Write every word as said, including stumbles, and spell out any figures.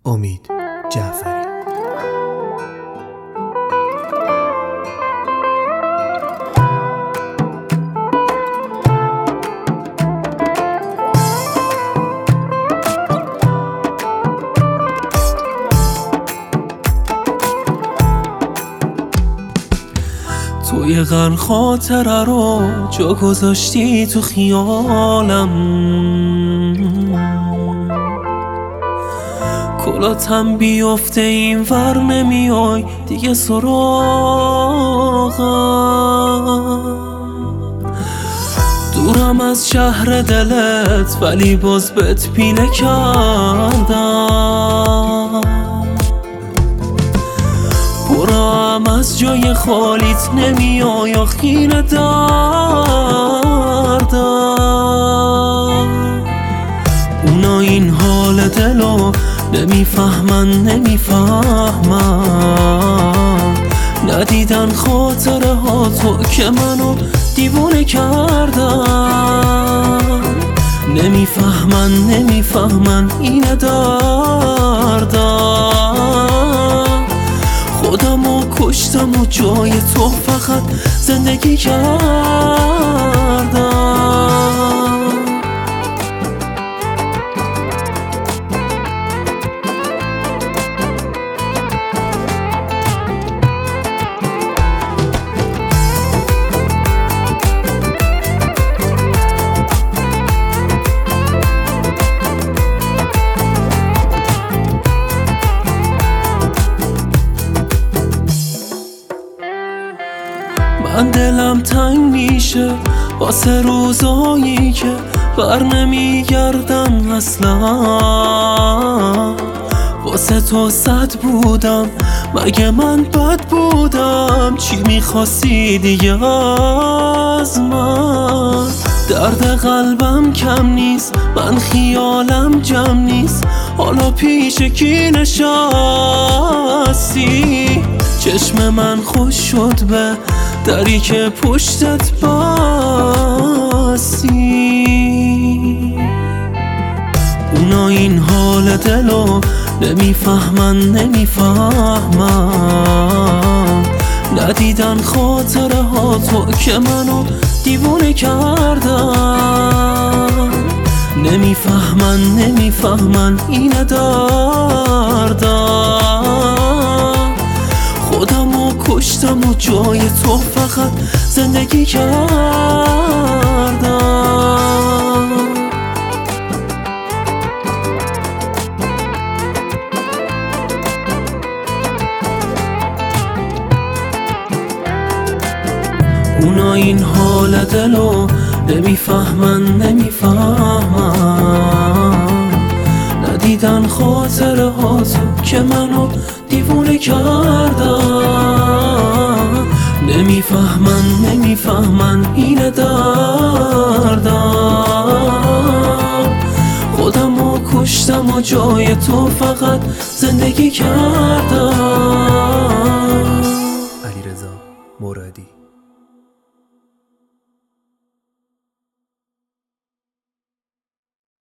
امید جعفری. توی غن خاطره رو جا گذاشتی تو خیالم، کلاتم بیفته این ور نمیای دیگه سراغم. دورم از شهر دلت ولی باز بهت پینه کردم، برام از جای خالیت نمیای یا خیره دردم. اونا این حال دلو نمیفهمن نمیفهمن، ندیدن خاطره ها تو که منو دیوونه کردن. نمیفهمن نمیفهمن اینه دردم. خودمو کشتم و جای تو فقط زندگی کردم. من دلم تنگ میشه واسه روزایی که بر نمیگردن اصلا. واسه تو صد بودم مگه من بد بودم؟ چی میخواستی دیگه از من؟ درد قلبم کم نیست، من خیالم جمع نیست، حالا پیش کی نشستی؟ چشم من خوش شد به دری که پشتت بستی. اونا این حال دلو نمیفهمن نمیفهمن، ندیدن خاطره ها تو که منو دیوونه کردن. نمیفهمن نمیفهمن اینه دردم. خودمو کشتم و جای تو فقط زندگی کردم. اونا این حال دلو نمیفهمن نمیفهمن، ندیدن خاطره ها تو که منو دیوونه کردن. نمیفهمن نمیفهمن اینه دردم. خودمو کشتم و جای تو فقط زندگی کردم. علیرضا مرادی.